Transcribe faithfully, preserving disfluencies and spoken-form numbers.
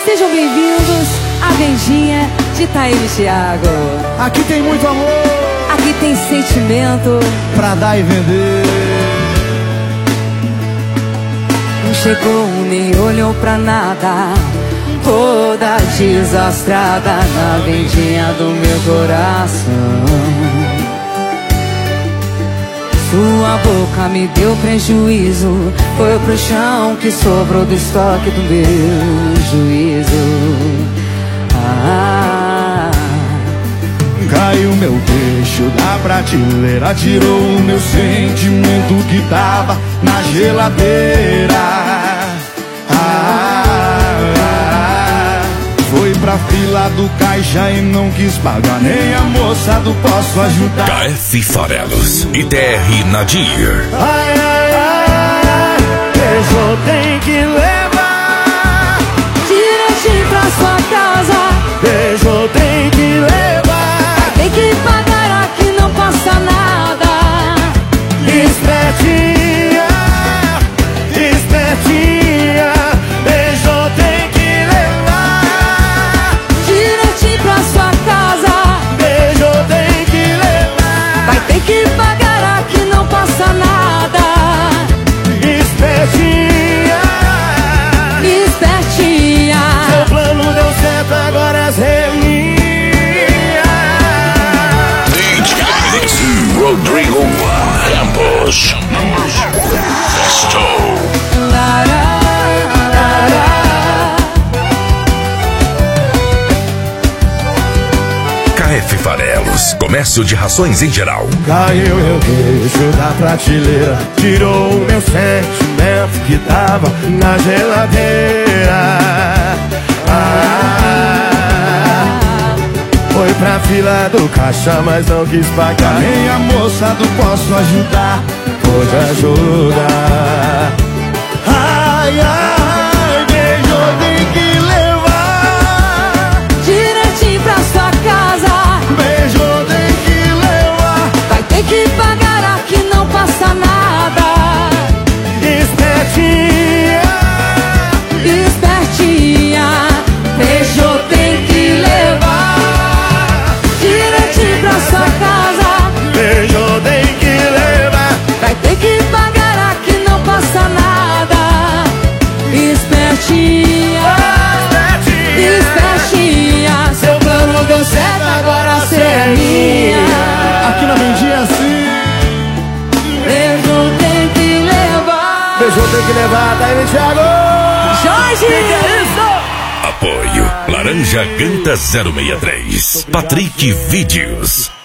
Sejam bem-vindos à vendinha de Taíbe e Thiago. Aqui tem muito amor, aqui tem sentimento pra dar e vender. Não chegou nem olhou pra nada, toda desastrada na vendinha do meu coração. Sua boca me deu prejuízo, foi pro chão que sobrou do estoque do meu juízo. Ah. Caiu meu queixo da prateleira, tirou o meu sentimento que tava na geladeira. Ah, foi pra fila do caixa e não quis pagar, nem a moça do posso ajudar. K F Farelos e T R Nadir. Ai, ai, ai, ai, beijo tem que levar direitinho pra sua casa. Beijo tem que levar, tem que pagar, aqui não passa nada. Espertinha, espertinha, beijo tem que levar direitinho pra sua casa. Beijo tem que levar, vai ter que pagar, aqui não passa nada. Espertinha, espertinha, seu plano deu certo, agora é minha. Rodrigo Campos. Festo. K F Farelos, comércio de rações em geral. Caiu meu queixo da prateleira, tirou o meu sentimento que tava na geladeira. Ah, foi pra fila do caixa, mas não quis pagar, nem a moça do posso ajudar pôde ajudar. Ai, ai, beijo tem que levar direitinho pra sua casa. Beijo tem que levar, vai ter que pagar, aqui não passa nada. Espertinha, espertinha, beijo tem que levar direitinho pra sua casa. beijo tem que levar, vai ter que pagar, aqui não passa nada. Espertinha, espertinha, seu plano deu certo, agora cê é minha. aqui na vendinha assim. Beijo tem que levar. Beijo tem que levar, Taíbe e Thiago. Jorge, que é isso? Apoio Laranja Canta zero seis três. Patrick Vídeos.